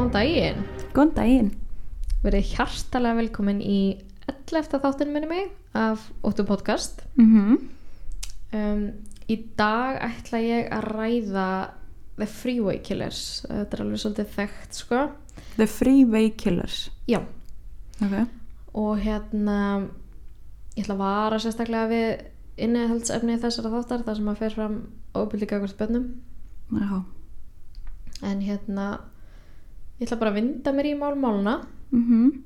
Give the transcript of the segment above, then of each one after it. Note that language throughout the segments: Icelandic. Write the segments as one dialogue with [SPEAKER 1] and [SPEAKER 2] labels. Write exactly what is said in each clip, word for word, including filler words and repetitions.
[SPEAKER 1] Góðan daginn.
[SPEAKER 2] Góðan daginn.
[SPEAKER 1] Verið hjartalega velkomin í ellefta þáttinn minni mig af Óttu podcast.
[SPEAKER 2] Mhm.
[SPEAKER 1] Um, í dag ætla ég að ræða The Freeway Killers. Þetta er alveg svolítið þekkt, sko.
[SPEAKER 2] The Freeway Killers.
[SPEAKER 1] Já.
[SPEAKER 2] Ok.
[SPEAKER 1] Og hérna, ég ætla að vara sérstaklega við innihaldsefni þessara þáttar, þar sem að fer fram ofbeldi gagnvart börnum.
[SPEAKER 2] Já.
[SPEAKER 1] En hérna, ég ætla bara að vinda mér í málmáluna.
[SPEAKER 2] Mhm.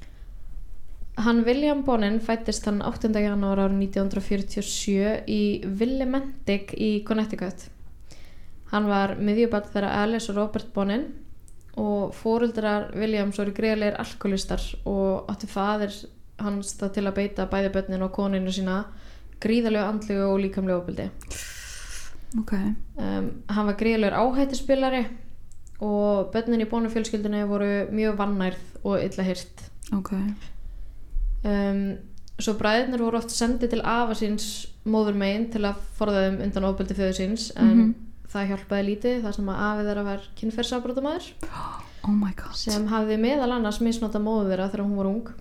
[SPEAKER 1] Hann William Bonin fæddist hann áttunda janúar árið nítján hundruð fjörutíu og sjö í Willimantic í Connecticut. Hann var miðjubarn þeirra Alice og Robert Bonin og foreldrar Williams voru gríðarlegir alkohólistar og átti faðir hans það til að beita bæði börnin og koninu sína gríðarlegu andlegu og líkamlegu ofbeldi.
[SPEAKER 2] Ok.
[SPEAKER 1] Um, hann var gríðarlegur áhættuspilari og börnin í Bonin fjölskyldunni voru mjög vannærð og illa hirt.
[SPEAKER 2] Ok.
[SPEAKER 1] Um, svo bræðurnir voru oft sendið til afa síns móður megin til að forða þeim undan ofbeldi föður síns en
[SPEAKER 2] Mhm.
[SPEAKER 1] það hjálpaði lítið þar sem að afi þeirra var kynferðisafbrotamaður
[SPEAKER 2] Oh my god.
[SPEAKER 1] sem hafði meðal annars misnotað móður þeirra þegar hún var ung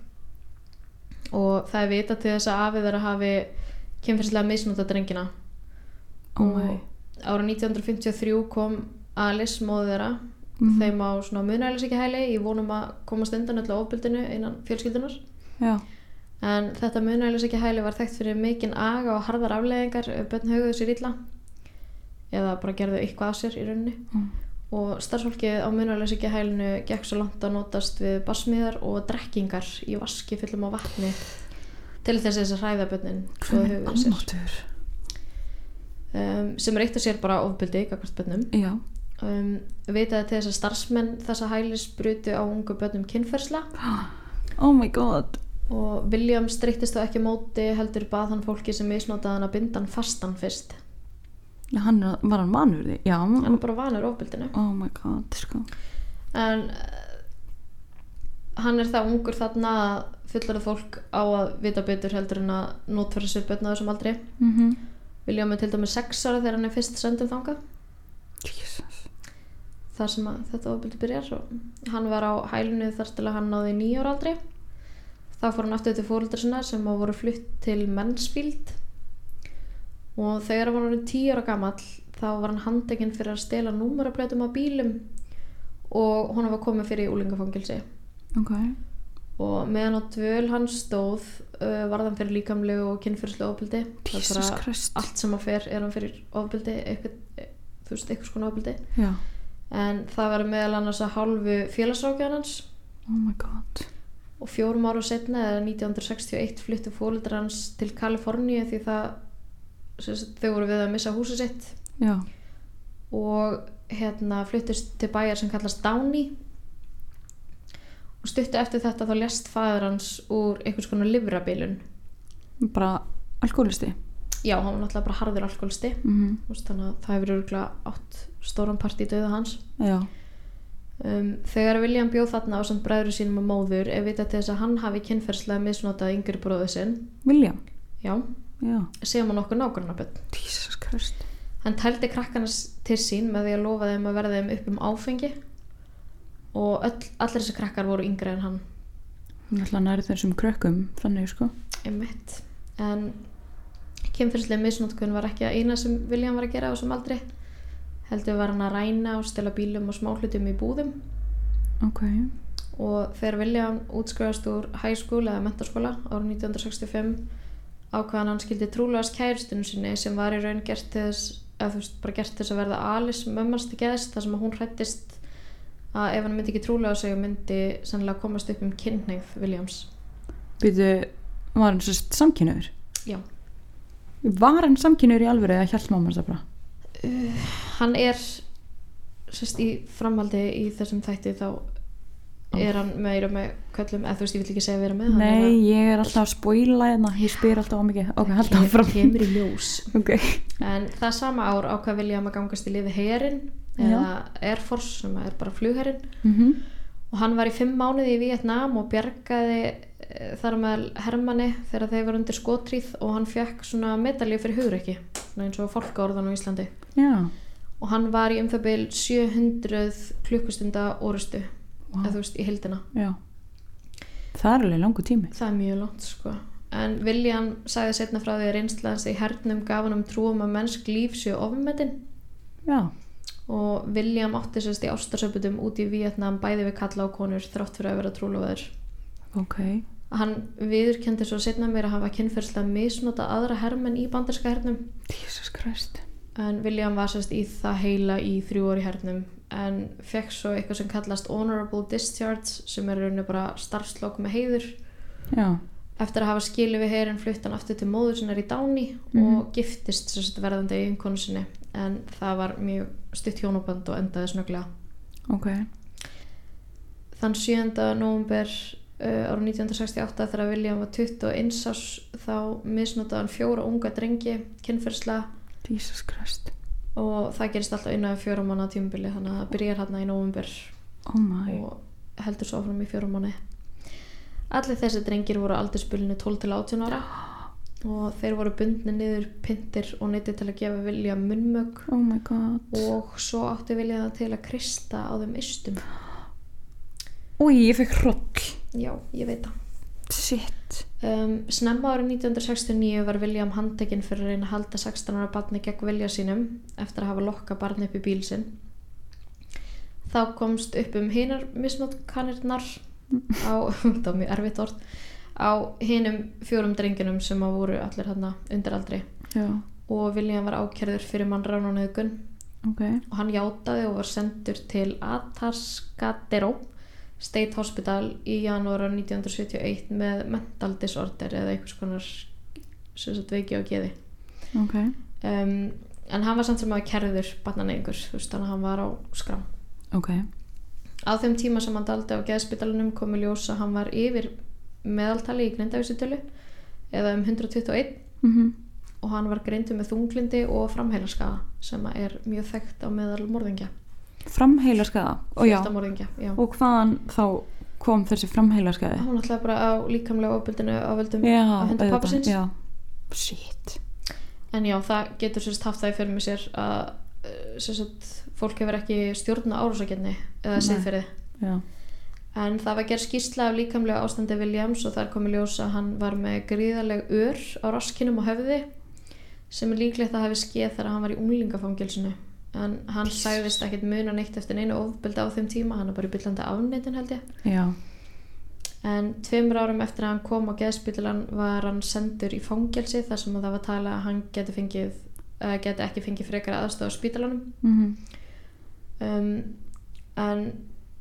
[SPEAKER 1] og það er vitað til þess að afi þeirra hafi kynferðislega misnotað drengina.
[SPEAKER 2] Oh my.
[SPEAKER 1] Og árið nítján hundruð fimmtíu og þrjú kom Alice móður þeirra
[SPEAKER 2] Mhm.
[SPEAKER 1] þeim á svona munaðarleysingja í vonum að komast undan öllu ofbeldinu innan fjölskyldunar.
[SPEAKER 2] Já.
[SPEAKER 1] En þetta munaðarleysingja var þekkt fyrir mikinn aga og harðar afleiðingar ef börn höguðu sér illa eða bara gerðu eitthvað af sér í rauninni.
[SPEAKER 2] Mm.
[SPEAKER 1] Og starfsfólkið á munaðarleysingja gekk svo langt að notast við barsmíðar og drekkingar í vaski fullum af vatni til þess að hræða börnin svo þau höguðu sér.
[SPEAKER 2] Almáttugur.
[SPEAKER 1] Um, sem er eitt og sér bara ofbeldi gagnvart börnum.
[SPEAKER 2] Já.
[SPEAKER 1] Um, vitaði til þess að starfsmenn þessa hælis brutu á ungu börnum kynferðsla
[SPEAKER 2] Oh my god.
[SPEAKER 1] og William streittist þá ekki á móti heldur bað hann fólki sem misnotaði hann að binda hann fastan fyrst.
[SPEAKER 2] Já, hann var hann vanur því. Já.
[SPEAKER 1] Hann er bara vanur ofbeldinu.
[SPEAKER 2] Oh my god, sko.
[SPEAKER 1] En uh, hann er það ungur þarna að fullorðið fólk á að vita betur heldur en að notfæra sér börn á þessum aldri.
[SPEAKER 2] Mhm.
[SPEAKER 1] William er til dæmis sex ára þegar hann er fyrst sendum þangað.
[SPEAKER 2] Jesus.
[SPEAKER 1] Þar sem að þetta ofbeldi byrjar og hann var á hælunu þar til að hann náði níu ára aldri. Þá fór hann aftur til foreldra sinna sem voru flutt til Mansfield og þegar hann var orðinn tíu ára gamall þá var hann handtekinn fyrir að stela númeraplötum af bílum og honum var komið fyrir í úlingafangilsi.
[SPEAKER 2] Ok.
[SPEAKER 1] Og meðan á dvöl hans stóð uh, var hann fyrir líkamlegu og kynferðislegu ofbeldi.
[SPEAKER 2] Jesus Christ.
[SPEAKER 1] Allt sem hann fer er hann fyrir ofbeldi, eitthvað, þú veist, eitthvað skona ofbeldi.
[SPEAKER 2] Já.
[SPEAKER 1] En það var meðal annars að hálfu félagsrákjaðan hans.
[SPEAKER 2] Oh my god.
[SPEAKER 1] Og fjórum árum seinna eða nítján hundruð sextíu og eitt fluttu foreldrar hans til Kaliforníu því það sagt, þau voru við að missa húsið sitt.
[SPEAKER 2] Já.
[SPEAKER 1] Og hérna fluttist til bæjar sem kallast Downey og stuttu eftir þetta þá lést faðir hans úr einhvers konar lifrabilun.
[SPEAKER 2] Bara alkohólisti.
[SPEAKER 1] Já, hann var náttúrulega bara harður alkohólisti.
[SPEAKER 2] Mhm.
[SPEAKER 1] Þannig að það hefur örugglega átt stóran part í dauða hans.
[SPEAKER 2] Já.
[SPEAKER 1] Um, þegar William bjóð þarna á samt bræður sínum og móður er vitað til þess að hann hafi kynferðslega misnotað yngri bróður sinn.
[SPEAKER 2] William.
[SPEAKER 1] Já,
[SPEAKER 2] Já.
[SPEAKER 1] sem hann okkur nágrannabörn.
[SPEAKER 2] Jesus Christ.
[SPEAKER 1] Hann tældi krakkana til sín með því að lofa þeim að verða þeim upp um áfengi og öll, allir þessi krakkar voru yngri en hann.
[SPEAKER 2] Hann ætla að næri þessum krökkum, þannig sko.
[SPEAKER 1] Einmitt. En kynferðslega misnotkun var ekki að eina sem William var að gera á þessum aldri. Heldur var hann að ræna og stela bílum og smáhlutum í búðum.
[SPEAKER 2] Ok.
[SPEAKER 1] Og þegar William útskrifast úr high school eða menntaskóla árið nítján hundruð sextíu og fimm ákvað hann skildi trúlegast kærustinu sinni sem var í raun gert til þess eða þú veist bara gert til þess að verða Alice mömmans til geðs þar sem að hún hræddist að ef hann myndi ekki trúlega sig myndi sannlega komast upp um kynhneigð Williams.
[SPEAKER 2] Býtu, var hann sérst samkynhneigður?
[SPEAKER 1] Já.
[SPEAKER 2] Var hann samkynhneigður í alvöru eða hélt mamma hans það bara?
[SPEAKER 1] Uh, hann er sérst í framhaldi í þessum þætti þá er hann meira með köllum eða þú veist ég vil ekki segja vera með hann
[SPEAKER 2] Nei,
[SPEAKER 1] er að,
[SPEAKER 2] ég er alltaf að spoila hérna, ég spyr alltaf á mikið. Ok, held áfram.
[SPEAKER 1] kemur í ljós.
[SPEAKER 2] Ok.
[SPEAKER 1] En það sama ár ákvað William að gangast í liði herinn eða Air Force sem er bara flugherinn
[SPEAKER 2] Mhm.
[SPEAKER 1] og hann var í fimm mánuði í Vietnam og bjargaði eh, þar með hermanni þegar þeir var undir skotríð og hann fekk svona medalju fyrir hugrekki eins og fálkaorðan á Íslandi.
[SPEAKER 2] Já.
[SPEAKER 1] Og hann var í um það bil sjö hundruð klukkustunda orustu
[SPEAKER 2] Vá.
[SPEAKER 1] eða þú veist, í heildina.
[SPEAKER 2] Já. Það er alveg langur tími.
[SPEAKER 1] Það er mjög langt, sko. En William sagði seinna frá því að reynsla hans í hernum gaf hann um trúum að mennsk líf séu ofmetin.
[SPEAKER 2] Já.
[SPEAKER 1] Og William átti sérst í ástarsöputum út í Víetnam bæði við kalla og konur þrátt fyrir að vera trúlofaður.
[SPEAKER 2] Ok.
[SPEAKER 1] Hann viðurkenndi svo seinna meir að hafa kynferðslega misnotað aðra hermenn í banderska hernum.
[SPEAKER 2] Jesus Christ.
[SPEAKER 1] En William var sérst í það heila í þrjú ár í hernum en fekk svo eitthvað sem kallast honorable discharge sem er rauninu bara starfslok með heiður.
[SPEAKER 2] Já.
[SPEAKER 1] Eftir að hafa skilið við herinn flutti hann aftur til móður sinnar í Downey
[SPEAKER 2] Mhm.
[SPEAKER 1] og giftist sérst verðandi eiginkonu sinni en það var mjög stutt hjónaband og endaði snögglega.
[SPEAKER 2] Ok.
[SPEAKER 1] Þann sjöunda nóvember uh, árið nítján hundruð sextíu og átta þegar William var tuttugu og eins árs þá misnotaði hann fjóra unga drengi kynferðslega
[SPEAKER 2] Jesus Christ.
[SPEAKER 1] og það gerist alltaf innan fjóra mánaða tímabili þannig að það byrjar hérna í nóvember
[SPEAKER 2] Oh my.
[SPEAKER 1] og heldur svo áfram í fjóra mánuði. Allir þessi drengir voru á aldursbilinu tólf til átján ára og þeir voru bundnir niður pyntir og neyddir til að gefa William munnmögg
[SPEAKER 2] Oh my god.
[SPEAKER 1] og svo átti William það til að krista á þeim ystum.
[SPEAKER 2] Új, ég fekk hroll.
[SPEAKER 1] Já, ég veit það.
[SPEAKER 2] Shit.
[SPEAKER 1] Um, snemma árið nítján hundruð sextíu og níu var William handtekinn fyrir að reyna að halda sextán ára barni gegn vilja sínum eftir að hafa lokkað barni upp í bíl sinn. Þá komst upp um hinar misnotkanirnar á, það var mjög erfitt orð, á hinum fjórum drengjunum sem að voru allir hérna undir aldri.
[SPEAKER 2] Já.
[SPEAKER 1] Og William var ákærður fyrir mannrán og nauðgun
[SPEAKER 2] Ok.
[SPEAKER 1] og hann játaði og var sendur til Atascadero State Hospital í janúar nítján hundruð sjötíu og eitt með mental disorder eða einhvers konar sem sagt veiki á geði.
[SPEAKER 2] Ok.
[SPEAKER 1] Um, en hann var samt sem að kærður barnaneigur, þú veist, þannig að hann var á skrá.
[SPEAKER 2] Ok.
[SPEAKER 1] Á þeim tíma sem hann daldi á geðspítalanum kom í ljós að hann var yfir meðaltali í greindavísitölu eða um hundrað tuttugu og eitt
[SPEAKER 2] Mhm.
[SPEAKER 1] og hann var greindur með þunglindi og framheilaskaða sem er mjög þekkt á meðal morðingja.
[SPEAKER 2] Framheilaskaða. Og já.
[SPEAKER 1] Morðingja, já.
[SPEAKER 2] Og hvaðan þá kom þessi framheilaskaði?
[SPEAKER 1] Hún ætlaði bara á líkamlega ofbeldinu á völdum
[SPEAKER 2] Já,
[SPEAKER 1] á hendur
[SPEAKER 2] auðvitað,
[SPEAKER 1] pabba síns.
[SPEAKER 2] Já. Shit.
[SPEAKER 1] En já, það getur sérst haft það í fyrir með sér að sérst fólk hefur ekki stjórn á árásargirni eða
[SPEAKER 2] Nei.
[SPEAKER 1] siðferði.
[SPEAKER 2] Já.
[SPEAKER 1] En það var gerð skýrsla af líkamlega ástandi Williams og þar kom í ljós að hann var með gríðarleg ör á raskinum og höfði sem er líklegt að hafi skeð þegar hann var í unglingafangelsinu. En hann sagðist ekkert muna neitt eftir neinu ofbeldi á þeim tíma, hann er bara í byllandi afneitin held ég.
[SPEAKER 2] Já.
[SPEAKER 1] En tveimur árum eftir að hann kom á geðspítalann var hann sendur í fangelsi þar sem það var talað að hann geti, fengið, uh, geti ekki fengið frekara aðstoð á spítalanum.
[SPEAKER 2] Mhm.
[SPEAKER 1] Um, en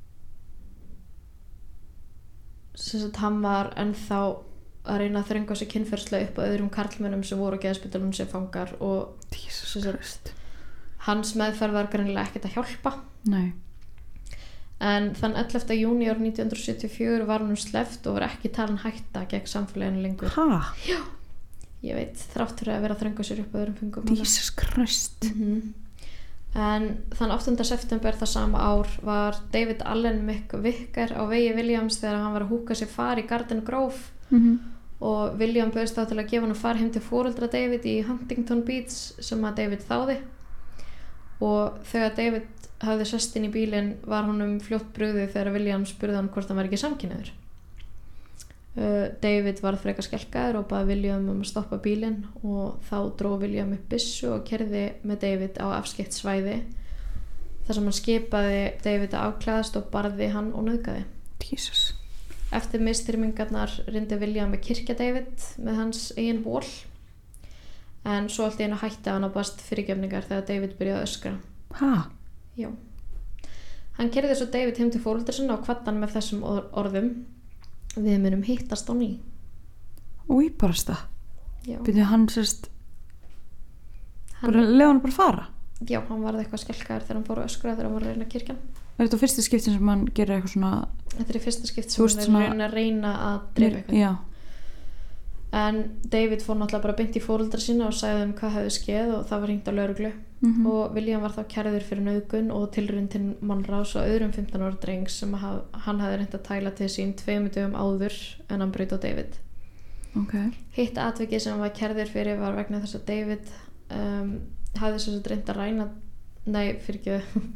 [SPEAKER 1] sem sagt hann var ennþá að reyna að þrönga sig kynferðslega upp á öðrum karlmennum sem voru á geðspítalanum sem fangar og
[SPEAKER 2] Jesus
[SPEAKER 1] sem sagt,
[SPEAKER 2] Christ.
[SPEAKER 1] hans meðferð var greinilega ekkert að hjálpa.
[SPEAKER 2] Nei.
[SPEAKER 1] En þann ellefta júní árið nítján hundruð sjötíu og fjögur var hann sleppt og var ekki talin hætta gegn samfélaginu lengur.
[SPEAKER 2] Ha?
[SPEAKER 1] Ég veit, þrátt fyrir að vera að þrönga sér upp á öðrum fengum.
[SPEAKER 2] Jesus Christ.
[SPEAKER 1] Mm-hmm. En þann áttunda september það sama ár var David Allen McVicker á vegi Williams þegar hann var að húka sér far í Garden Grove
[SPEAKER 2] Mhm.
[SPEAKER 1] og William bauðst þá til að gefa hann far heim til foreldra David í Huntington Beach sem að David þáði og þegar David hafði sest inn í bílinn var honum fljótt brugðið þegar William spurði hann hvort hann var ekki samkynhneigður. Uh, David var frekar skelkaður og baði William um að stoppa bílinn og þá dró William upp byssu og keyrði með David á afskekkt svæði þar sem hann skipaði David að afklæðast og barði hann og nauðgaði.
[SPEAKER 2] Jesus.
[SPEAKER 1] Eftir misþyrmingarnar reyndi William að kyrkja David með hans eigin ból en svo allt í einu hætti hann að bast fyrirgefningar þegar David byrjaði að öskra.
[SPEAKER 2] Ha?
[SPEAKER 1] Já. Hann keyrði svo David heim til foreldra sinna og kvaddi hann með þessum orðum: við munum hittast á ný.
[SPEAKER 2] Og ég bara stað.
[SPEAKER 1] Já.
[SPEAKER 2] Byrju hann sérst,
[SPEAKER 1] Hann,
[SPEAKER 2] bara leið hann bara fara.
[SPEAKER 1] já, hann varði eitthvað skelkaður þegar hann fór að öskra þegar hann var að reyna að kyrkja hann.
[SPEAKER 2] Er þetta fyrsta skiptin sem hann gerir eitthvað svona?
[SPEAKER 1] Þetta er í fyrsta skipt
[SPEAKER 2] Þú
[SPEAKER 1] sem
[SPEAKER 2] veist
[SPEAKER 1] hann er
[SPEAKER 2] svona-
[SPEAKER 1] svona... að reyna að drepa eitthvað.
[SPEAKER 2] Já.
[SPEAKER 1] En David fór náttúrulega bara beint í foreldra sína og sagði um hvað hefði skeð og það var hringt á lögreglu.
[SPEAKER 2] Mhm.
[SPEAKER 1] Og William var þá kærður fyrir nauðgun og tilraun til mannrás og öðrum fimmtán ára drengs sem haf, hann hafði reynt að tæla til sín tveimur dögum áður en hann braut á David.
[SPEAKER 2] Ok.
[SPEAKER 1] Hitt atvikið sem hann var kærður fyrir var vegna þess að David um, hafði sem sagt reynt að ræna nei, fyrir ekki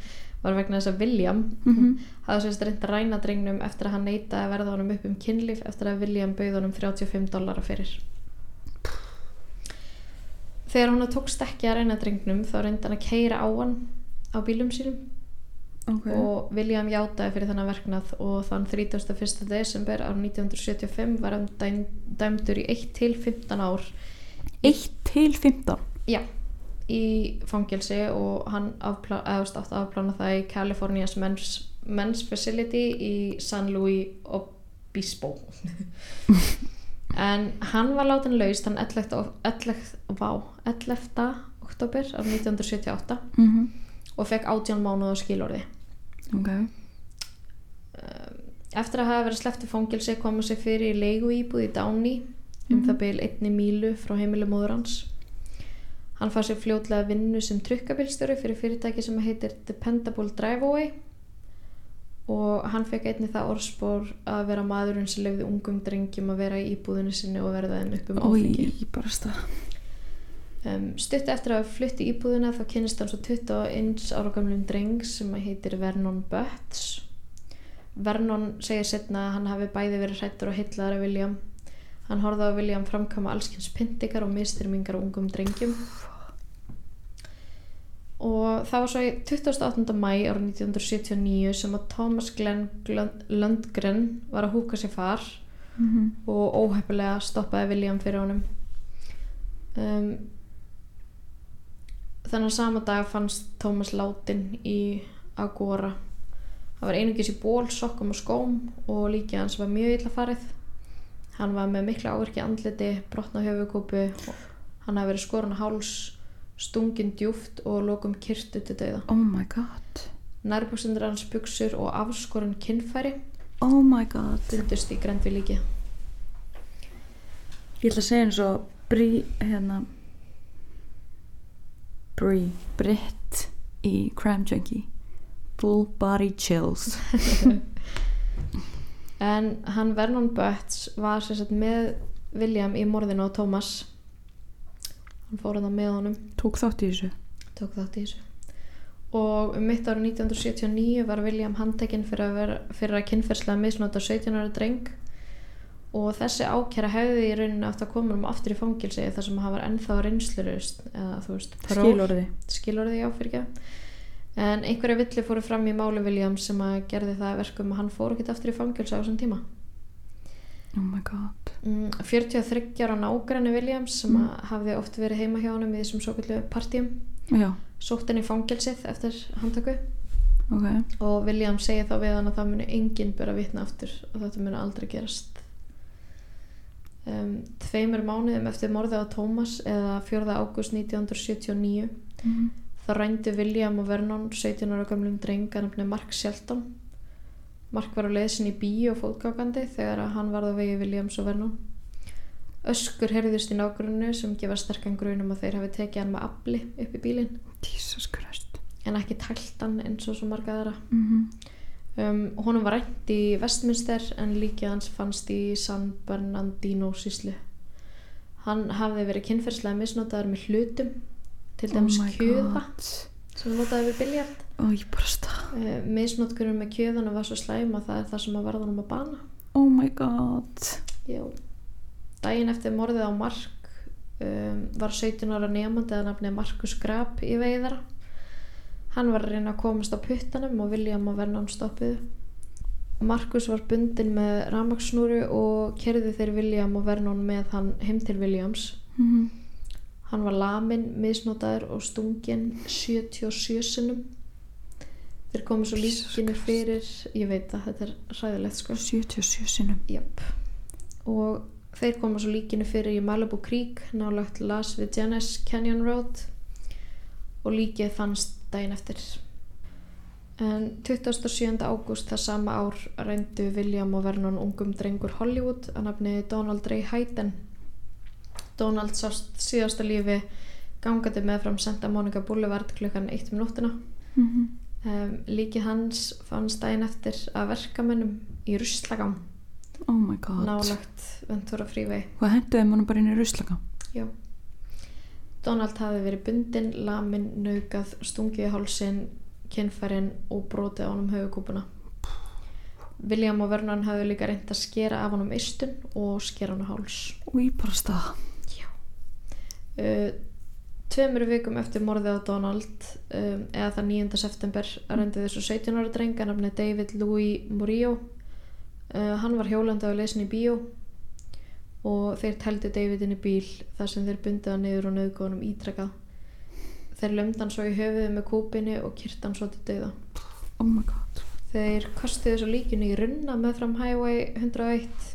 [SPEAKER 1] var vegna þess að William
[SPEAKER 2] Mhm.
[SPEAKER 1] hafði sérst reynt að ræna drengnum eftir að hann neitaði að verða honum upp um kynlíf eftir að William bauð honum þrjátíu og fimm dollara fyrir. Þegar hann tókst ekki að ræna drengnum þá reyndi hann að keyra á hann á bílum sínum
[SPEAKER 2] Ok.
[SPEAKER 1] og William játaði fyrir þennan verknað og þann þrítugasta og fyrsta desember árið nítján hundruð sjötíu og fimm var hann dæm, dæmdur í eitt til fimmtán ár
[SPEAKER 2] eitt til fimmtán?
[SPEAKER 1] Já, í fangelsi og hann afplá, eðast átt að afplána það í California's Men's, Men's Facility í San Luis Obispo. En hann var látin laus þann ellefta október árið nítján hundruð sjötíu og átta
[SPEAKER 2] Mhm.
[SPEAKER 1] og fekk átján mánuða skilorði.
[SPEAKER 2] Ok.
[SPEAKER 1] Eftir að hafa verið sleppt í fangelsi kom hann sér fyrir í leiguíbúð í Downey um
[SPEAKER 2] Mhm.
[SPEAKER 1] það bil einni mílu frá heimili móður hans. Hann fær sér fljótlega vinnu sem trukkabílstjóri fyrir fyrirtæki sem heitir Dependable Driveaway og hann fekk einnig það orðspor að vera maðurinn sem leyfði ungum drengjum að vera í íbúðinu sinni og verða þeim upp um áfengi.
[SPEAKER 2] Ói, bara stað.
[SPEAKER 1] Um, stutt eftir að flutti í íbúðina þá kynnist hann svo tuttugu og eins ára gamlum dreng sem heitir Vernon Butts. Vernon segir seinna að hann hafi bæði verið hræddur og heillaður af William. Hann horfði á William framkvæma allskyns pyntingar og misþyrmingar á ungum drengjum. Og það var svo í tuttugasta og áttunda maí árið nítján hundruð sjötíu og níu sem að Thomas Glenn Lundgren var að húka sér far
[SPEAKER 2] Mhm.
[SPEAKER 1] og óheppilega stoppaði William fyrir honum. Um, Þannig að sama dag fannst Thomas látinn í Agora. Það var einungis í ból, sokkum og skóm og líkið hans var mjög illa farið. Hann var með mikla áverki í andliti, brotna höfuðkúpu og hann hafði verið skorinn á háls, stunginn djúpt og lokum kyrtu til dauða.
[SPEAKER 2] Oh my god.
[SPEAKER 1] Nærbuxurnar hans, buxur og afskorinn kynfæri
[SPEAKER 2] Oh my god.
[SPEAKER 1] fundust í grennd við líkið.
[SPEAKER 2] Ég ætla að segja eins og Brí, hérna Brí, Britt í Crime Junkie. Full body chills.
[SPEAKER 1] En hann Vernon Butts var sem sagt með William í morðinu á Thomas. Hann fór hann með honum,
[SPEAKER 2] Tók þátt í þessu.
[SPEAKER 1] tók þátt í þessu. Og um mitt árið nítján hundruð sjötíu og níu var William handtekinn fyrir að, vera, fyrir að kynferðslega misnota sautján ára dreng og þessi ákæra hefði í rauninni átt að koma um aftur í fangilsi þar sem hann var ennþá reynslulaust eða þú veist, próf.
[SPEAKER 2] Skilorði.
[SPEAKER 1] Skilorði, já, fyrir ekki. En einhverja villi fóru fram í máli Williams sem að gerði það að verkum að hann fór ekki aftur í fangilsi á þessum tíma.
[SPEAKER 2] Oh my god.
[SPEAKER 1] Mm, fjörutíu og þriggja ára nágranni Williams sem
[SPEAKER 2] Mm.
[SPEAKER 1] að hafði oft verið heima hjá honum í þessum svoköllu partíum
[SPEAKER 2] Já,
[SPEAKER 1] sótt henni í fangelsið eftir handtöku
[SPEAKER 2] ok.
[SPEAKER 1] og William segir þá við hann að það muni enginn bera vitna aftur og þetta muni aldrei gerast. Um, tveimur mánuðum eftir morðið á Thomas eða fjórða ágúst nítján hundruð sjötíu og níu
[SPEAKER 2] Mhm.
[SPEAKER 1] þá rændu William og Vernon sautján ára gamlum dreng að nafni Mark Shelton. Mark var á leið sinni í bíó fótgangandi þegar að hann varð á vegi Williams og Vernon. Öskur heyrðust í nágrunnu sem gefa sterkan grun um að þeir hafi tekið hann með afli upp í bílinn
[SPEAKER 2] Jesus Christ.
[SPEAKER 1] en ekki tælt hann eins og svo marga aðra.
[SPEAKER 2] Mhm.
[SPEAKER 1] Um, honum var rænt í Westminster en líkið hans fannst í San Bernardino sýslu. Hann hafði verið kynferðslega misnotaður með hlutum, til dæmis
[SPEAKER 2] Oh my
[SPEAKER 1] kjöða
[SPEAKER 2] god.
[SPEAKER 1] sem hann notaði við biljart.
[SPEAKER 2] Ói, bara stað.
[SPEAKER 1] Uh, misnotkurinn með kjöðana var svo slæm að það er það sem að varða honum að bana.
[SPEAKER 2] Oh my god.
[SPEAKER 1] Já. Daginn eftir morðið á Mark um, var sautján ára nemandi að nafni Marcus Grab í veiðara. Hann var að reyna að komast á puttanum og William og Vernon stoppuðu. Marcus var bundinn með rafmagnssnúru og keyrðu þeir William og Vernon með hann heim til Williams.
[SPEAKER 2] Mhm.
[SPEAKER 1] Hann var laminn, misnotaður og stunginn sjötíu og sjö sinnum. Þeir komu svo
[SPEAKER 2] Jesus
[SPEAKER 1] líkinu
[SPEAKER 2] Christ.
[SPEAKER 1] fyrir, ég veit að þetta er hræðilegt sko.
[SPEAKER 2] sjötíu og sjö sinnum.
[SPEAKER 1] Jöp. Og þeir koma svo líkinu fyrir í Malibu Creek nálægt Las Veganes Canyon Road og líkið fannst daginn eftir. En tuttugasta og sjöunda ágúst það sama ár reyndu William og Vernon ungum drengur Hollywood að nafni Donald Ray Hayden. Donald sást síðasta lífi gangandi meðfram Santa Monica Boulevard klukkan eitt um nóttina.
[SPEAKER 2] Mhm.
[SPEAKER 1] Um, líkið hans fannst daginn eftir af verkamönnum í ruslagám
[SPEAKER 2] Oh my god.
[SPEAKER 1] nálægt Ventura Freeway.
[SPEAKER 2] Hvað henduði mann bara inn í ruslaka?
[SPEAKER 1] Já. Donald hafði verið bundinn, laminn, naukað, stungið í hálsinn, kynfærin og brotið á honum höfuðkúpuna. William og Vernon hafði líka reynt að skera af honum eistun og skera hann á háls.
[SPEAKER 2] Og ég bara stað.
[SPEAKER 1] Já. Uh, tveimur vikum eftir morðið á Donald, um, eða það níunda september, reyndi þessu sautján ára dreng að nafni David Louis Murillo. Uh, hann var hjólandi á leysin í bíó og þeir tældu David inn í bíl þar sem þeir bundu hann niður og nauðguðu honum ítrekað. Þeir lömdu hann svo í höfuðið með kúpinni og kyrtu hann svo til dauða.
[SPEAKER 2] Oh my god.
[SPEAKER 1] Þeir kostuðu svo líkinu í runna meðfram Highway hundrað og eitt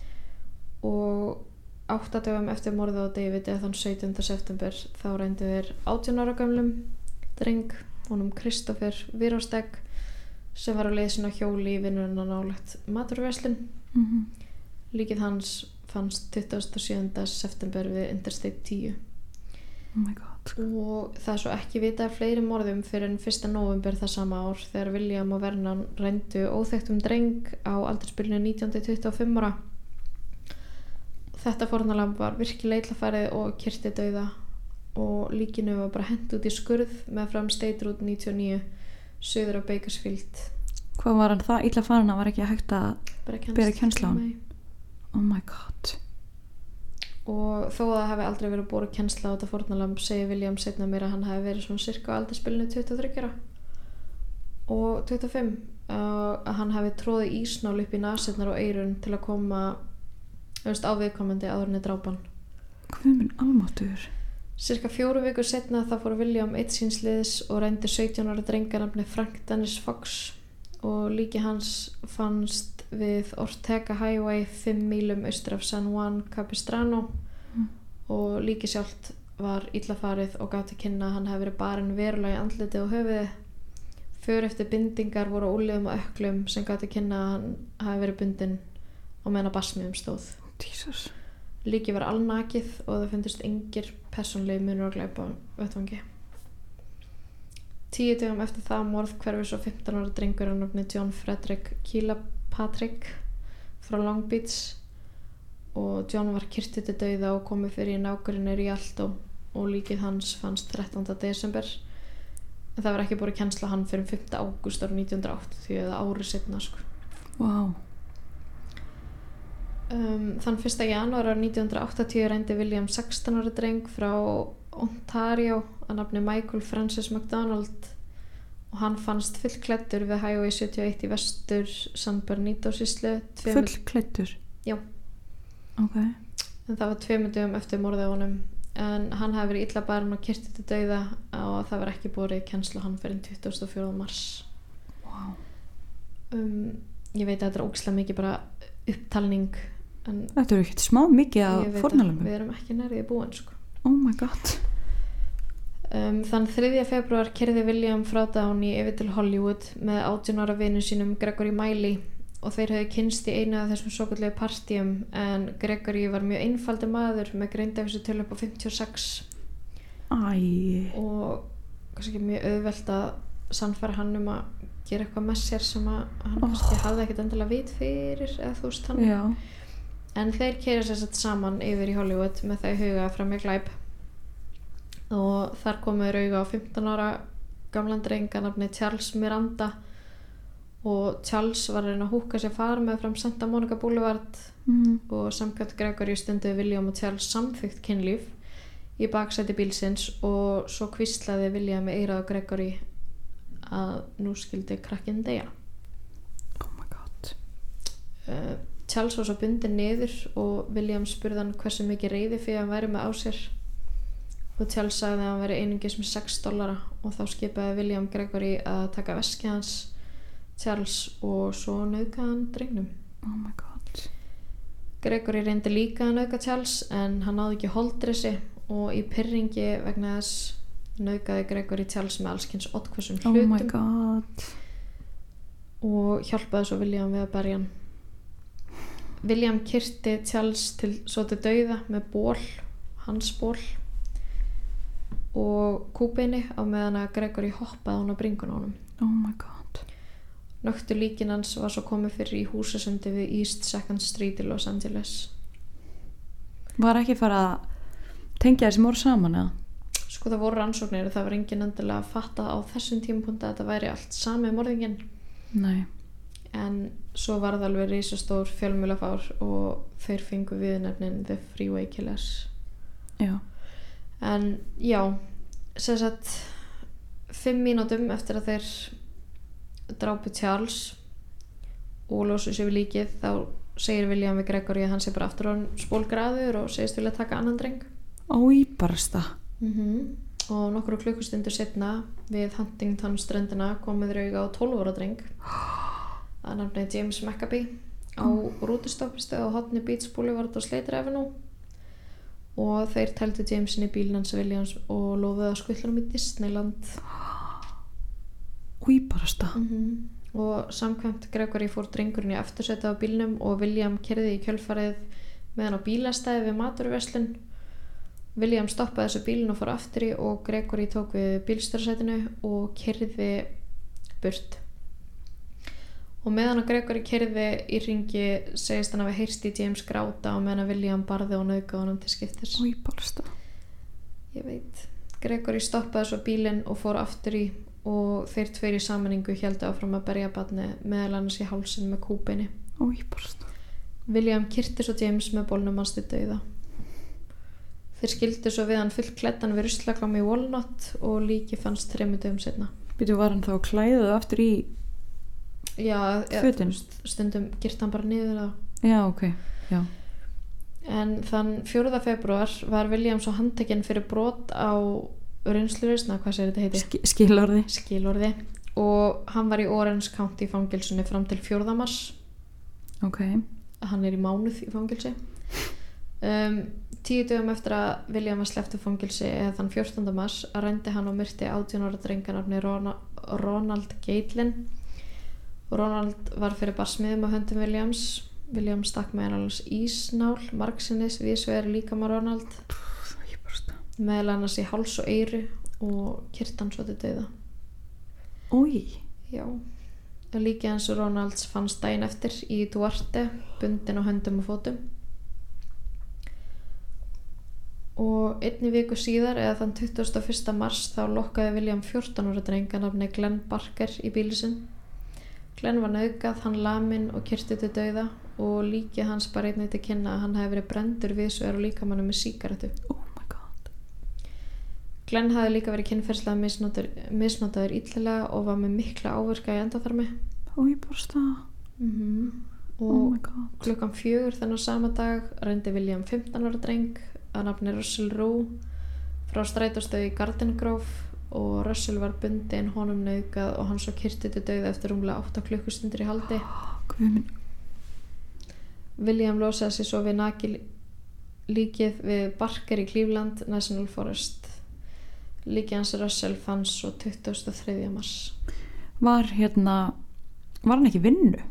[SPEAKER 1] og átta dögum eftir morðið á David eða þann sautjánda september þá reyndu þeir átján ára gamlum dreng, honum Christopher Virostek, sem var á leiðin á hjóli í vinnuna nálægt maturverslun.
[SPEAKER 2] Mm-hmm.
[SPEAKER 1] Líkið hans fannst tuttugasta og sjöunda september við Interstate tíu.
[SPEAKER 2] Oh my god.
[SPEAKER 1] Og það er svo ekki vitað af fleiri morðum fyrir en fyrsta nóvember það sama ár þegar William og Vernon reyndu óþekktum dreng á aldursbylunu nítján til tuttugu og fimm ára. Þetta fórnarlamb var virkilega illa farið og kyrti dauða og líkinu var bara hent út í skurð með fram State Route níutíu og níu suður á Bakersfield.
[SPEAKER 2] Hvað var hann það illa farin að var ekki hægt að bera kennsla á hann? Oh my god.
[SPEAKER 1] Og þó að það hefði aldrei verið borið kennsla á þetta fórnarlamb segir William seinna mér að hann hefði verið svona sirka á aldursbylunu tuttugu og þriggja ára og tuttugu og fimm og að hann hefði tróðið ísnál upp í nasirnar og eyrun til að koma veist, á viðkomandi áður en í drápan.
[SPEAKER 2] Hvað minn almáttur?
[SPEAKER 1] Cirka fjóru vikur seinna þá fór William eitt síns liðs og reyndi sautján ára drenga nafni Frank Dennis Fox og líki hans fannst við Ortega Highway fimm mílum austur af San Juan Capistrano mm. og líki sjálft var illa farið og gaf til kynna að hann hefði verið barinn verulega í andlitið og höfuðið. För eftir bindingar voru á úlnliðum og ökklum sem gaf til kynna að hann hefði verið bundinn á meðan á barsmiðum stóð.
[SPEAKER 2] Jesus.
[SPEAKER 1] Líki var alnakið og það fundist engir persónlegir munur á glæpa vettvangi. Tíu dögum eftir það morð hverfur svo fimmtán ára drengur að nafni John Frederick Kilpatrick frá Long Beach og John var kyrtur til dauða og komið fyrir í nágrinni Rialto og líkið hans fannst þrettánda desember en það var ekki borið kennsla hann fyrir fimmta ágúst árið nítján hundrað og átta því að árið seinna sko.
[SPEAKER 2] Wow.
[SPEAKER 1] Um, þann fyrsta janúar árið nítján hundrað og áttatíu reyndi William sextán ára dreng frá Ontario að nafni Michael Francis McDonald og hann fannst fullklæddur við Highway sjötíu og eitt í vestur San Bernardino sýslu.
[SPEAKER 2] Fullklæddur?
[SPEAKER 1] Já.
[SPEAKER 2] Ok.
[SPEAKER 1] En það var tveimur dögum eftir morðið á honum en hann hafði verið illa barinn og kyrtur til dauða og það var ekki borið kennsla hann fyrir tuttugasta og fjórða mars.
[SPEAKER 2] Wow.
[SPEAKER 1] Um, ég veit að þetta er ógeðslega mikið bara upptalning en
[SPEAKER 2] þetta eru ekkert smá mikið af fórnarlömbum.
[SPEAKER 1] Við erum ekki nærðið búin sko.
[SPEAKER 2] Oh my god.
[SPEAKER 1] Um, þann þriðja febrúar keyrði William frá Downey yfir til Hollywood með átján ára vinur sínum Gregory Miley og þeir höfðu kynnst í einu af þessum svokölluðu partíum en Gregory var mjög einfaldur maður með greindarvísitölu upp á fimmtíu og sex.
[SPEAKER 2] Æ.
[SPEAKER 1] Og kannski mjög auðvelt að sannfæra hann um að gera eitthvað með sér sem að hann
[SPEAKER 2] oh.
[SPEAKER 1] kannski hafði ekkert endilega vit fyrir eða þú veist hann.
[SPEAKER 2] Já.
[SPEAKER 1] En þeir keyra sér satt saman yfir í Hollywood með það í huga að fremja glæp og þar komu þeir auga á fimmtán ára gamlan dreng að nafni Charles Miranda og Charles var að reyna að húka sér far með fram Santa Monica Boulevard
[SPEAKER 2] mm.
[SPEAKER 1] og samkvæmt Gregory stundu William og Charles samþykkt kynlíf í baksæti bílsins og svo hvíslaði William með eyrað á Gregory að nú skildi krakkinn deyja.
[SPEAKER 2] Oh my god.
[SPEAKER 1] Uh, Charles var svo bundinn niður og William spurði hann hversu mikið reiði fyrir hann væri með á sér og Charles sagði að hann væri einungis með sex dollara og þá skipaði William Gregory að taka veskið hans Charles og svo nauðgaði hann drengnum.
[SPEAKER 2] Oh my god.
[SPEAKER 1] Gregory reyndi líka að nauðga Charles en hann náði ekki holdrisi og í pirringi vegna þess nauðgaði Gregory Charles með allskyns oddhvössum hlutum.
[SPEAKER 2] Oh my god.
[SPEAKER 1] Og hjálpaði svo William við að berja hann. William kyrti Charles til svo til dauða með ból, hans ból og kúbeini á meðan að Gregory hoppaði hann á bringuna á honum.
[SPEAKER 2] Oh my god.
[SPEAKER 1] Nöktu líkin hans var svo komið fyrir í húsasundi við East second Street í Los Angeles.
[SPEAKER 2] Var ekki fara að tengja þessi morð saman eða?
[SPEAKER 1] sko það voru rannsóknir, það var engin endilega að fatta á þessum tímapunkti að þetta væri allt sami morðinginn.
[SPEAKER 2] Nei.
[SPEAKER 1] En svo var það alveg risastór fjölmiðlafár og þeir fengu viðnefnin The Freeway Killers.
[SPEAKER 2] Já.
[SPEAKER 1] En já, sem sagt fimm mínútum eftir að þeir drápu Charles og losu sig við líkið, þá segir William við Gregory að hann sé bara aftur á spólgraður og segist vilja taka annan dreng.
[SPEAKER 2] Ói, barasta.
[SPEAKER 1] Mm-hmm. Og nokkru klukkustundur setna við Huntington ströndina komið auga á tólf ára dreng að nafni James Maccabee á rútustoppistöð á Hotney Beach Boulevard og Slater Avenue og þeir tældu Jamesin í bílinn hans Williams og lofuðu að skutla hann í Disneyland.
[SPEAKER 2] Ói, barasta.
[SPEAKER 1] Mm-hmm. Og samkvæmt Gregory fór drengurinn í aftursæti á bílnum og William keyrði í kjölfarið með hann á bílastæði við maturverslun. William stoppaði þessu bílinn og fór aftur í og Gregory tók við bílstjórasætinu og keyrði burt. Og meðan að Gregory keyrði í hringi segist hann að hafa heyrst í James gráta og meðan að William barði og nauðgaði honum til skiptis.
[SPEAKER 2] Ói, barasta.
[SPEAKER 1] Ég veit. Gregory stoppaði svo bílinn og fór aftur í og þeir tveir í sammenningu héldu áfram að berja barni meðal annars í hálsinn með kúbeini.
[SPEAKER 2] Ói, barasta.
[SPEAKER 1] William kyrti svo James með bólnum hans til dauða. Þeir skildu svo við hann fullklæddan við ruslaklam í Walnut og líki fannst þremur dögum seinna.
[SPEAKER 2] Býtu, var hann þá klæðið aftur í
[SPEAKER 1] Já,
[SPEAKER 2] fötin?
[SPEAKER 1] Stundum gyrt hann bara niður það.
[SPEAKER 2] Já, ok, já.
[SPEAKER 1] En þann fjórða febrúar var William svo handtekinn fyrir brot á reynslulausna, hvað segir þetta heiti?
[SPEAKER 2] Sk- skilorði.
[SPEAKER 1] Skilorði. Og hann var í Orange County fangilsunni fram til fjórða mars.
[SPEAKER 2] Ok.
[SPEAKER 1] Hann er í mánuð í fangilsi. Um, tíu dögum eftir að William var sleppt úr fangilsi eða þann fjórtánda mars rændi hann og myrti átján ára drenganafni Ronald Gatelin. Ronald var fyrir barsmiðum á höndum Williams. William stakk með hann alveg ísnál margsinnis viðsvegar líkama Ronald meðal annars í háls og eyru og kyrti hann svo til dauða.
[SPEAKER 2] Ói.
[SPEAKER 1] Já. Líkið hans Ronalds fannst daginn eftir í Duarte bundin á höndum og fótum. Og einni viku síðar eða þann tuttugasta og fyrsta mars þá lokkaði William fjórtán ára dreng að nafni Glenn Barker í bílinn sinn. Glenn var nauðgað, hann laminn og kyrti til dauða og líkið hans bara einnig til kynna að hann hefði verið brendur viðsvegar og líkamanum með sígarettu.
[SPEAKER 2] Oh my god.
[SPEAKER 1] Glenn hafði líka verið kynferðslega misnotaður, misnotaður illilega og var með mikla áverka í endaþarmi.
[SPEAKER 2] Ói, barasta.
[SPEAKER 1] Mm-hmm. Og
[SPEAKER 2] Oh my god.
[SPEAKER 1] klukkan fjögur þennan sama dag reyndi William fimmtán ára dreng að nafni Russell Rowe frá strætóstöð í Garden Grove og Russell var bundinn, honum nauðgað og hann svo kyrti til dauða eftir rúmlega átta klukkustundir í haldi.
[SPEAKER 2] Guð minn.
[SPEAKER 1] William losaði sig svo við naki líkið við Barker í Cleveland National Forest. Líkið hans Russell fannst svo tuttugasta og þriðja mars.
[SPEAKER 2] Var hérna var hann ekki í vinnu?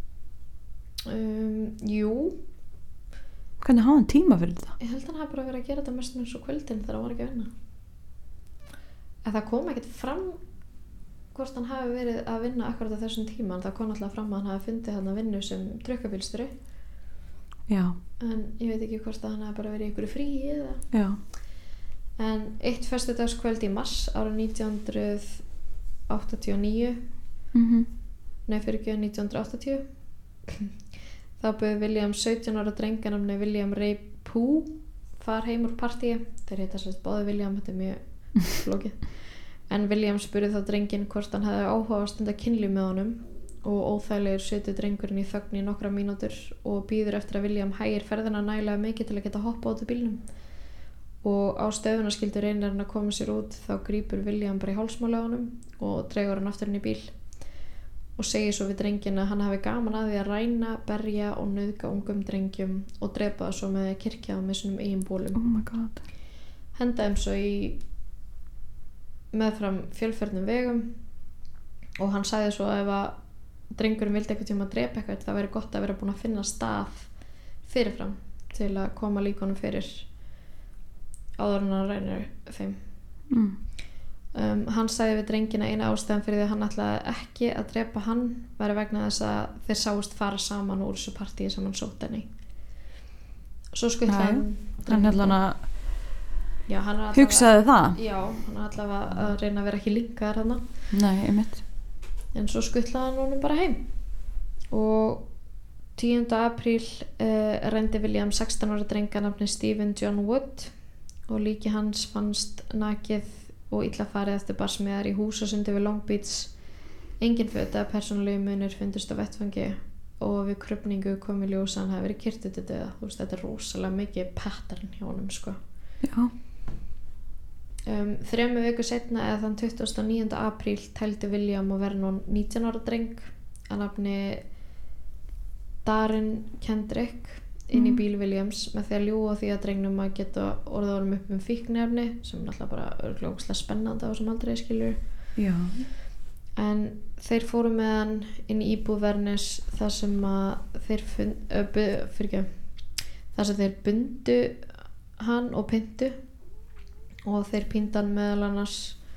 [SPEAKER 1] Um, jú,
[SPEAKER 2] Hvernig hafði hann tíma fyrir þetta?
[SPEAKER 1] ég held að hann hafi bara verið að gera þetta mest eins og kvöldin þegar hann var ekki að vinna. En það kom ekkert fram hvort hann hafi verið að vinna akkurat á þessum tíma, en það kom alltaf fram að hann hafi fundið þarna vinnu sem trukkabílstjóri.
[SPEAKER 2] Já,
[SPEAKER 1] En ég veit ekki hvort að hann hafi bara verið í einhverju fríi eða.
[SPEAKER 2] já.
[SPEAKER 1] En eitt föstudagskvöld í mars árið nítján hundruð áttatíu og níu,
[SPEAKER 2] Mhm.
[SPEAKER 1] nei fyrir ekki nítján hundruð áttatíu, þá bauð William sautján ára drenganafni William Ray Pooh far heim úr partíi. Þeir heita sérst báði William, þetta er mjög flókið. En William spurði þá drenginn hvort hann hefði áhuga á að stunda kynlíf með honum og óþægilegur situr drengurinn í þögn í nokkra mínútur og býður eftir að William hægir ferðina nægilega mikið til að geta hoppa út úr bílnum. Og á stöðunarskildu reynir hann að koma sér út, þá grípur William bara í hálsmáli á honum og dregur hann aftur inn í bíl og segir svo við drenginn að hann hafi gaman að því að ræna, berja og nauðga ungum drengjum og drepa það svo með því að kyrkja það með svonum eigin bólum.
[SPEAKER 2] Oh my god.
[SPEAKER 1] Henda þeim svo í meðfram fjölförnum vegum og hann sagði svo að ef að drengurinn vildi eitthvað tíma að drepa eitthvað það væri gott að vera búin að finna stað fyrirfram til að koma líkonum fyrir áður en hann rænir þeim.
[SPEAKER 2] Mm.
[SPEAKER 1] Um, hann sagði við drengina eina ástæðan fyrir því að hann ætlaði ekki að drepa hann væri vegna þess að þeir sáust fara saman úr þessu partíi sem hann sótt henni. Svo skuttlaði hann
[SPEAKER 2] Hann er allan að
[SPEAKER 1] Já, hann er allavega,
[SPEAKER 2] hugsaði það?
[SPEAKER 1] Já, hann er allavega að reyna að vera ekki linkaðar þarna.
[SPEAKER 2] Nei, einmitt.
[SPEAKER 1] En svo skuttlaði hann honum bara heim. Og tíunda apríl uh, reyndi William sextán ára dreng að nafni Stephen John Wood og líki hans fannst nakið og illa farið eftir barsmiðar í húsasundi við Long Beach. Engin föt eða persónulegu munir fundust á vettfangi og við krufningu kom í ljós að hann hafi verið kyrtur til dauða. Þú veist, þetta er rosalega mikið pattern hjá honum, sko.
[SPEAKER 2] Já.
[SPEAKER 1] Um, þremur viku seinna eða þann tuttugasta og níunda apríl tældu William og Vernon nítján ára dreng að nafni Darren Kendrick inn í bíl Williams með því að ljúga því að drengnum að geta orðið honum upp um fíkniefni sem náttúrulega bara örgulega ógeðslega spennandi á þessum aldrei, skilur.
[SPEAKER 2] Já.
[SPEAKER 1] En þeir fóru með hann inn í íbúð Vernes þar sem að þeir fund, ö, bu, fyrir ekki, þar sem þeir bundu hann og pyntu og þeir píndu hann meðal annars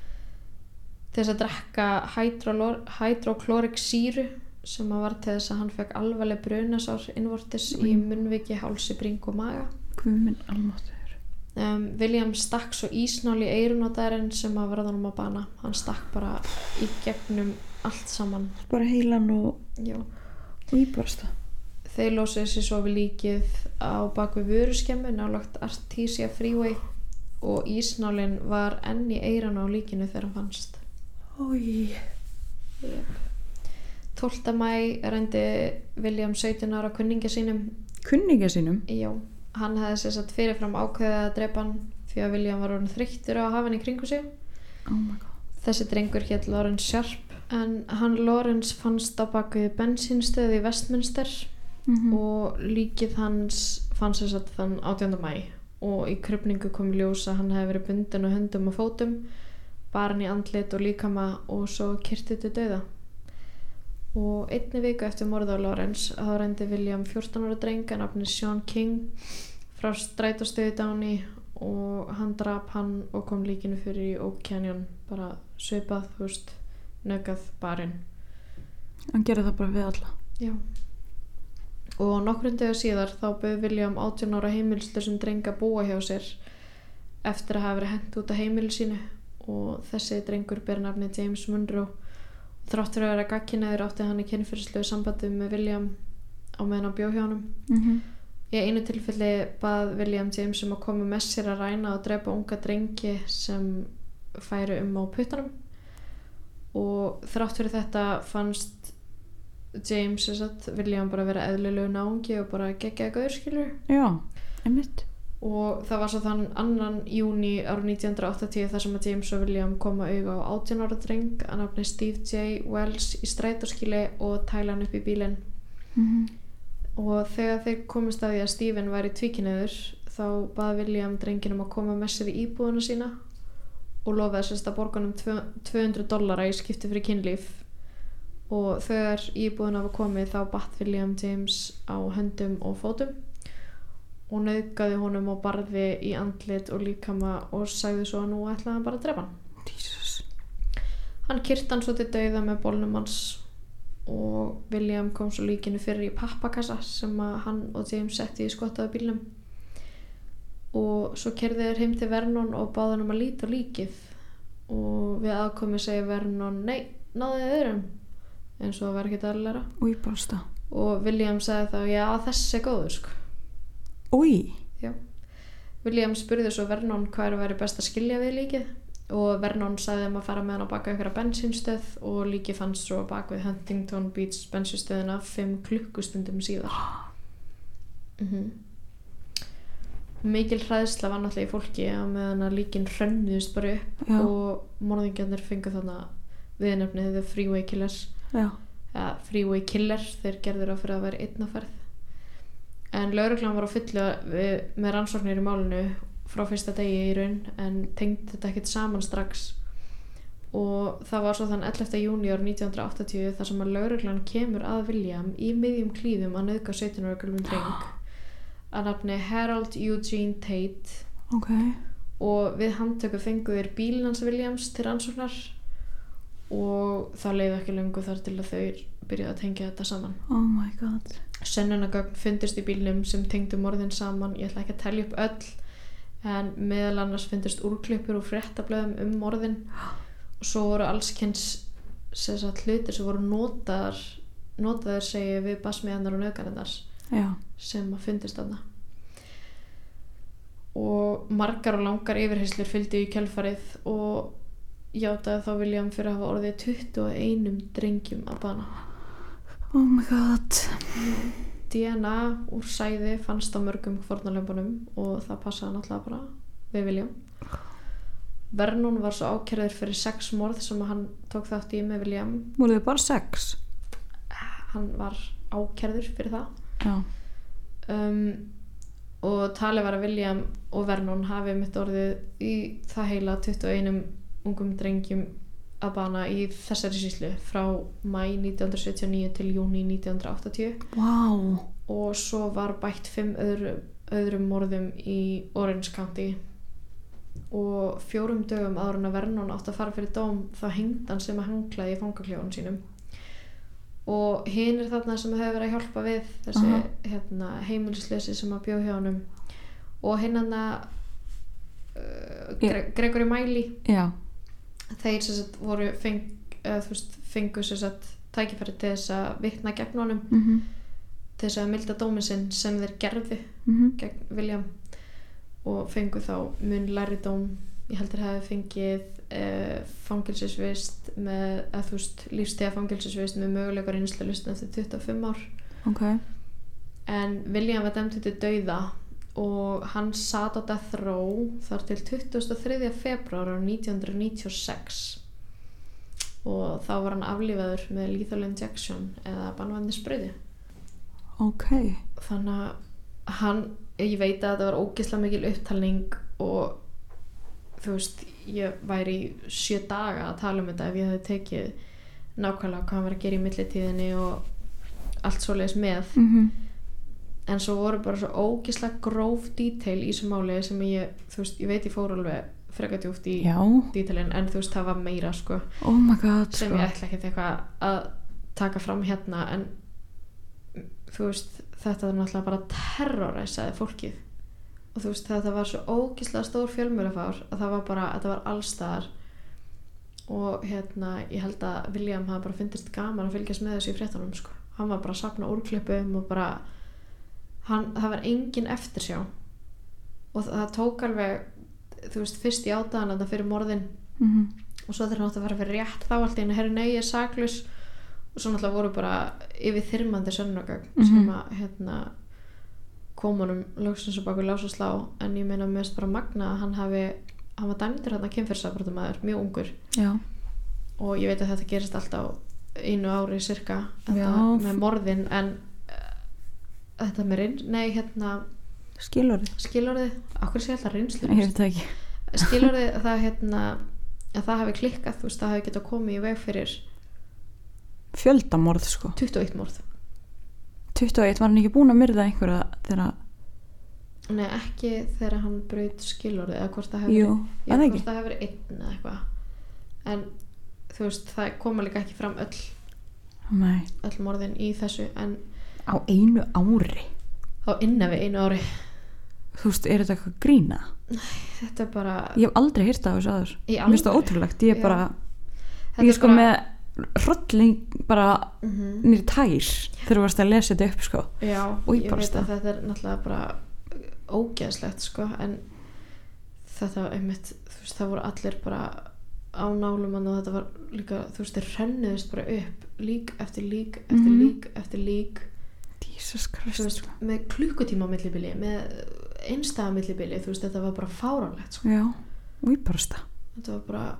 [SPEAKER 1] til þess að drekka hydroklórik sýru sem að var til þess að hann fekk alvarleg brunasár innvortis mm. í munnviki, hálsi, bring og maga.
[SPEAKER 2] Guð minn almáttugur.
[SPEAKER 1] Um, William stakk svo ísnál í eyrun á Darren sem að varða honum að bana. Hann stakk bara í gegnum allt saman.
[SPEAKER 2] Bara heilan og,
[SPEAKER 1] Já.
[SPEAKER 2] og íbarsta.
[SPEAKER 1] Þeir lósuðu sér svo við líkið á bakvið vöruskemmu nálægt Artesia Freeway og ísnálinn var enn í eyrun á líkinu þegar hann fannst.
[SPEAKER 2] Ói.
[SPEAKER 1] Yep. tólfta maí reyndi William sautján ára kunningja sínum.
[SPEAKER 2] Kunningja sínum?
[SPEAKER 1] Já, hann hefði sér satt fyrirfram ákveðið að drepa hann því að William var orðinn þreyttur á að hafa hann í kringu sig.
[SPEAKER 2] Oh my god.
[SPEAKER 1] Þessi drengur hét Lawrence Sharp en hann Lawrence fannst á bakvið bensínstöð í Westminster mm-hmm. og líkið hans fannst sér satt þann átjánda maí og í krufningu kom í ljós að hann hefði verið bundinn á höndum og fótum, bar hann í andlit og líkama og svo kyrtur til dauða. Og einni viku eftir morðið á Lawrence þá reyndi William fjórtán ára dreng að nafni Sean King frá strætóstöði Downey og hann drap hann og kom líkinu fyrir í Oak Canyon, bara svipað, þú veist, nöggað barinn.
[SPEAKER 2] Hann gerði það bara við alla.
[SPEAKER 1] Já. Og nokkrum dögum síðar þá bauð William átján ára heimilislausum dreng að búa hjá sér eftir að hafa verið hent út af heimili sínu og þessi drengur ber nafnið James Monroe. Þrátt fyrir að vera gagnkynhneigður átti hann í kynferðislegu sambandi með William á meðan hann bjó hjá honum.
[SPEAKER 2] Mm-hmm.
[SPEAKER 1] Í einu tilfelli bað William James um að koma með sér að ræna og drepa unga drengi sem færu um á puttanum og þrátt fyrir þetta fannst James satt, William bara vera eðlilegu náungi og bara geggjaði gaur, skilur.
[SPEAKER 2] Já, einmitt.
[SPEAKER 1] Og það var svo þann annan júní árið nítján hundruð áttatíu þar sem að James og William koma auga á átján ára dreng að nafni Steve J. Wells í strætóskýli og tæla hann upp í bílinn.
[SPEAKER 2] Mm-hmm.
[SPEAKER 1] Og þegar þeir komist að því að Stephen væri tvíkynhneigður þá bað William drenginum að koma með sér í íbúðuna sína og lofaði sérst að borga honum tvö hundruð dollara í skipti fyrir kynlíf og þegar íbúðuna var komið þá batt William James á höndum og fótum og nauðgaði honum og barði í andlit og líkama og sagði svo að nú ætlaði hann bara að drepa hann.
[SPEAKER 2] Jesus.
[SPEAKER 1] Hann kyrti hann svo til dauða með bolnum hans og William kom svo líkinu fyrir í pappakassa sem að hann og James setti í skottaðu bílnum og svo keyrðu þeir heim til Vernon og báðu hann um að líta á líkið og við aðkomi segir Vernon nei, náðu þið öðrum eins og það var ekkert aðlæra
[SPEAKER 2] Új, básta.
[SPEAKER 1] og William sagði þá já, þessi er góður sko.
[SPEAKER 2] Új.
[SPEAKER 1] Já. William spurði svo Vernon hvað væri best að skilja við líkið og Vernon sagði um að fara með hann á baka einhverja bensínstöð og líkið fannst svo á bak við Huntington Beach bensínstöðina fimm klukkustundum síðar. Mhm. Mikil hræðsla var náttúrulega í fólki á meðan að líkin hrönnuðust bara upp
[SPEAKER 2] Já.
[SPEAKER 1] og morðingjarnir fengu þarna viðnefnið The Freeway Killers.
[SPEAKER 2] Já.
[SPEAKER 1] Ja, Freeway Killer, þeir gerður á fyrir að vera einn á ferð. En lögreglan var á fullu við, með rannsóknir í málinu frá fyrsta degi í raun en tengdi þetta ekkert saman strax og það var svo þann ellefta júní árið nítján hundruð áttatíu þar sem að lögreglan kemur að William í miðjum klíðum að nauðga sautján ára gömlum dreng að nafni Harold Eugene Tate.
[SPEAKER 2] Okay.
[SPEAKER 1] Og við handtöku fengu þeir bílinn hans Williams til rannsóknar og það leið ekki löngu þar til að þau byrjaði að tengja þetta saman.
[SPEAKER 2] Oh my god.
[SPEAKER 1] Sönnunargögn fundist í bílnum sem tengdu morðin saman. Ég ætla ekki að telja upp öll en meðal annars fyndist úrklippur og fréttablöðum um morðin og svo voru allskyns sem sagt hlutir sem voru notaðar notaðir segi við barsmíðarnar og nauðganirnar sem að fyndist þarna og margar og langar yfirheyrslur fylgdu í kjölfarið og játaði þá William fyrir að hafa orðið tuttugu og einum drengjum að bana.
[SPEAKER 2] Oh my god.
[SPEAKER 1] D N A úr sæði fannst á mörgum fórnarlömbunum og það passaði náttúrulega bara við William. Vernon var svo ákærður fyrir sex morð sem hann tók þátt í með William.
[SPEAKER 2] Voru þið bara sex?
[SPEAKER 1] Hann var ákærður fyrir það.
[SPEAKER 2] Já.
[SPEAKER 1] Um, og talið var að William og Vernon hafi mitt orðið í það heila tuttugu og einum ungum drengjum að bana í þessari sýslu frá maí nítján hundruð sjötíu og níu til júní nítján hundruð áttatíu.
[SPEAKER 2] Wow.
[SPEAKER 1] Og svo var bætt fimm öðru, öðrum morðum í Orange County og fjórum dögum áður en að Vernon átti að fara fyrir dóm þá hengdi hann sem að hanglaði í fangakljóðunum sínum og hinir þarna sem hefur verið að hjálpa við þessi uh-huh. hérna, heimilisleysi sem að bjó hjá honum og hinn hann að uh, Gre- Gregory Miley
[SPEAKER 2] já
[SPEAKER 1] þeir sem sagt voru feng, eða, veist, fengu sem sagt tækifæri til þess að vitna gegn honum
[SPEAKER 2] mm-hmm.
[SPEAKER 1] til þess að milda dóminn sinn sem þeir gerðu
[SPEAKER 2] mm-hmm.
[SPEAKER 1] gegn William og fengu þá mun læri dóm ég heldur hafi fengið uh, fangelsisvist með að þú veist lífstíða fangelsisvist með möguleikar innslulust eftir tuttugu og fimm ár
[SPEAKER 2] okay.
[SPEAKER 1] en William var dæmdur til dauða og hann sat á death row þar til tuttugasta og þriðja febrúar nítján hundruð níutíu og sex og þá var hann aflífaður með lethal injection eða banvændisbrauði.
[SPEAKER 2] Ok.
[SPEAKER 1] Þannig að hann, ég veit að þetta var ógeðslega mikil upptalning og þú veist, ég væri í sjö daga að tala um þetta ef ég hefði tekið nákvæmlega hvað hann var að gera í millitíðinni og allt svoleiðis með.
[SPEAKER 2] Mhm.
[SPEAKER 1] En svo voru bara svo ógeðslega gróf detail í þessu máli sem ég, þú veist, ég veit ég fór alveg frekar djúpt í detailin en þú veist, það var meira sko
[SPEAKER 2] oh my god,
[SPEAKER 1] sem
[SPEAKER 2] sko.
[SPEAKER 1] ég ætla ekki eitthvað að taka fram hérna en þú veist, þetta var náttúrulega bara terroræsaði fólkið og þú veist, þetta var svo ógeðslega stór fjölmiðlafár að það var bara, þetta var allstaðar og hérna, ég held að William hafa bara fyndist gaman að fylgjast með þessu í fréttunum sko, hann var bara að safna úrklippum og bara Hann, það var engin eftirsjá og það tók alveg þú veist, fyrst í átaðan þetta fyrir morðin
[SPEAKER 2] mm-hmm.
[SPEAKER 1] og svo þegar hann átti að fara fyrir rétt þá allt í einu, herri nei, ég er saklaus og svo náttúrulega voru bara yfir þyrmandi sönnunargögn mm-hmm. sem að hérna, kom honum loksins og baku lás og slá en ég meina mest bara magna að hann hafi hann var dæmdur hérna kynferðisafbrotamæður, mjög ungur
[SPEAKER 2] Já.
[SPEAKER 1] og ég veit að þetta gerist alltaf einu ári cirka þetta, með morðin en þetta með reyns, nei hérna
[SPEAKER 2] skilorðið
[SPEAKER 1] skilorðið, okkur sé alltaf reynslu
[SPEAKER 2] ég veit það ekki
[SPEAKER 1] skilorðið það hérna að það hafi klikkað, þú veist, það hafi getað komið í veg fyrir
[SPEAKER 2] fjöldamorð sko
[SPEAKER 1] tuttugu og eitt morð
[SPEAKER 2] tuttugu og eitt, var hann ekki búinn að myrða einhverja þegar
[SPEAKER 1] nei, ekki þegar hann braut skilorðið eða hvort það hefur
[SPEAKER 2] jú,
[SPEAKER 1] já,
[SPEAKER 2] það
[SPEAKER 1] hvort það hefur einn eða eitthvað en þú veist, það koma líka ekki fram öll
[SPEAKER 2] nei.
[SPEAKER 1] öll morðin í þessu en
[SPEAKER 2] á einu ári
[SPEAKER 1] á innan við einu ári
[SPEAKER 2] þú veist, er þetta eitthvað grína?
[SPEAKER 1] Þetta er bara
[SPEAKER 2] ég hef aldrei heyrt af þessu aður
[SPEAKER 1] Í
[SPEAKER 2] mér finnst það ótrúlegt, ég er
[SPEAKER 1] Já.
[SPEAKER 2] bara
[SPEAKER 1] Þetta
[SPEAKER 2] ég er
[SPEAKER 1] er
[SPEAKER 2] sko
[SPEAKER 1] bara-
[SPEAKER 2] með hrolling bara
[SPEAKER 1] mm
[SPEAKER 2] nýri tær þegar þú varst að lesa þetta upp sko
[SPEAKER 1] já,
[SPEAKER 2] Oj,
[SPEAKER 1] ég
[SPEAKER 2] bara
[SPEAKER 1] veit
[SPEAKER 2] stað.
[SPEAKER 1] að þetta er náttúrulega bara ógeðslegt sko en þetta einmitt, þú veist, það voru allir bara á nálum og þetta var líka, þú veist, þeir rennuðist bara upp lík eftir lík eftir
[SPEAKER 2] Mhm.
[SPEAKER 1] lík eftir lík
[SPEAKER 2] Jesus
[SPEAKER 1] þú
[SPEAKER 2] Christ
[SPEAKER 1] veist,
[SPEAKER 2] sko.
[SPEAKER 1] með klukkutíma á millibili með einstæða millibili, þú veist, þetta var bara fáránlegt sko.
[SPEAKER 2] já, og ég bara stað
[SPEAKER 1] þetta var bara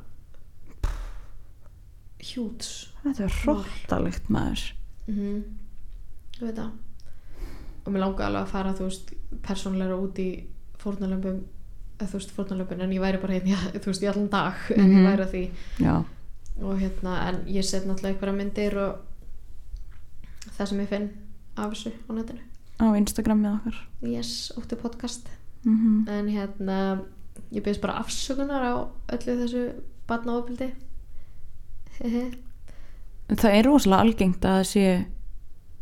[SPEAKER 1] hjúts
[SPEAKER 2] þetta er hróttalegt maður
[SPEAKER 1] mhm þú veit það og mér langaði alveg að fara, þú veist, persónulega út í fórnarlömbum eða þú veist, fórnarlömbun en ég væri bara hérna, þú veist, í allan dag en ég
[SPEAKER 2] Mhm.
[SPEAKER 1] væri að því
[SPEAKER 2] já,
[SPEAKER 1] og hérna, en ég set náttúrulega einhverja myndir og það sem ég finn af þessu á netinu
[SPEAKER 2] á Instagram með okkar
[SPEAKER 1] yes, ótti podcast
[SPEAKER 2] mm
[SPEAKER 1] en hérna, ég byrðist bara afsökunar á öllu þessu barnaofbeldi hehe
[SPEAKER 2] það er rosalega algengt að það sé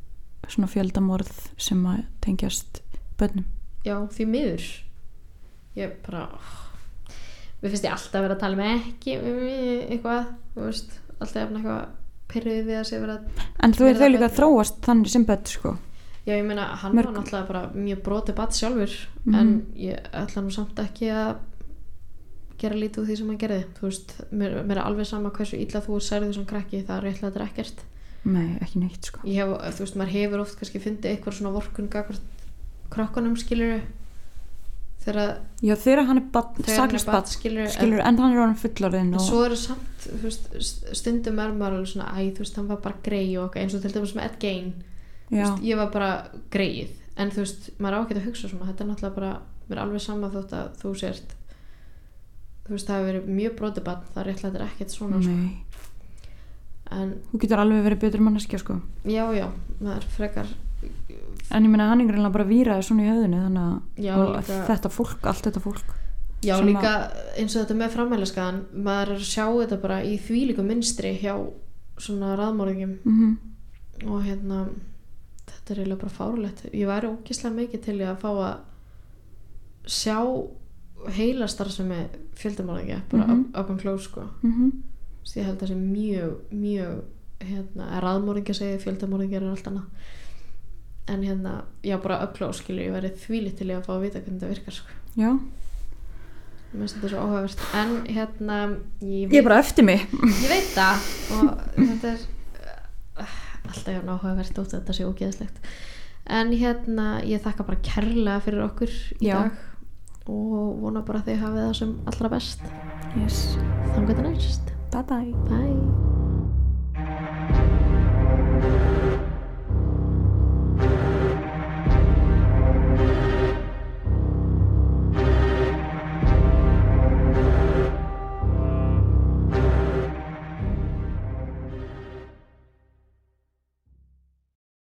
[SPEAKER 2] svona fjöldamorð sem að tengjast börnum
[SPEAKER 1] já, því miður ég bara mér finnst ég alltaf vera að tala með ekki eitthvað, þú veist alltaf efna eitthvað pyrrið við að sé vera
[SPEAKER 2] en þú er þau líka að þróast þannig sem börn sko
[SPEAKER 1] já ég meina hann
[SPEAKER 2] Mörg...
[SPEAKER 1] var náttúrulega bara mjög brotið barn sjálfur
[SPEAKER 2] mm-hmm.
[SPEAKER 1] en ég ætla nú samt ekki að gera lítið úr því sem hann gerði þú veist, mér, mér er alveg sama hversu illa þú er særið sem krakki, það er réttlega þetta er ekkert
[SPEAKER 2] nei, ekki neitt sko
[SPEAKER 1] ég hef, þú veist, maður hefur oft kannski fundið eitthvað svona vorkun gagvart krökkunum skilur þegar
[SPEAKER 2] já þegar hann er barn, saklaust barn
[SPEAKER 1] skilur,
[SPEAKER 2] skilur, en, en hann er orðinn fullorðinn
[SPEAKER 1] og
[SPEAKER 2] og...
[SPEAKER 1] svo eru samt, þú veist, stundum er maður alveg svona, æ, þú veist, hann var bara grey og eins og til dæmis með Ed Gein veist, ég var bara greyið en þú veist, maður á ekki að hugsa svona þetta er náttúrulega bara, mér er alveg sama þótt að þú sért þú veist, það hefur verið mjög brotið barn það er réttlega þetta er ekkert svona sko. En
[SPEAKER 2] þú getur alveg verið betur manneskja sko
[SPEAKER 1] já, já, maður frekar
[SPEAKER 2] en ég meina hann er greinlega bara víraði svona í höfðinu þannig að
[SPEAKER 1] já, líka,
[SPEAKER 2] þetta fólk, allt þetta fólk
[SPEAKER 1] já líka eins og þetta með framhælaskaðan maður er að sjá þetta bara í þvílíku mynstri hjá svona raðmorðingjum
[SPEAKER 2] mm-hmm.
[SPEAKER 1] og hérna þetta er eiginlega bara fárlegt ég væri ógeðslega mikið til ég að fá að sjá heilastarfsemi fjöldamorðingja bara mm-hmm. up, up and close sko
[SPEAKER 2] mm-hmm.
[SPEAKER 1] ég held að það sé mjög mjög hérna, raðmorðingja segið fjöldamorðingjar er allt annað en hérna, já bara up close skilur ég verið þvílíkt til ég að fá að vita hvernig það virkar sko.
[SPEAKER 2] já
[SPEAKER 1] mér finnst þetta svo áhugavert en hérna ég,
[SPEAKER 2] ég er bara eftir mig
[SPEAKER 1] ég veit það og þetta er uh, alltaf jafn áhugavert út þetta sé ógeðslegt en hérna ég þakka bara kærlega fyrir okkur í
[SPEAKER 2] já.
[SPEAKER 1] dag og vona bara að þið hafið það sem allra best
[SPEAKER 2] yes.
[SPEAKER 1] þangað til næst
[SPEAKER 2] bye bye
[SPEAKER 1] bye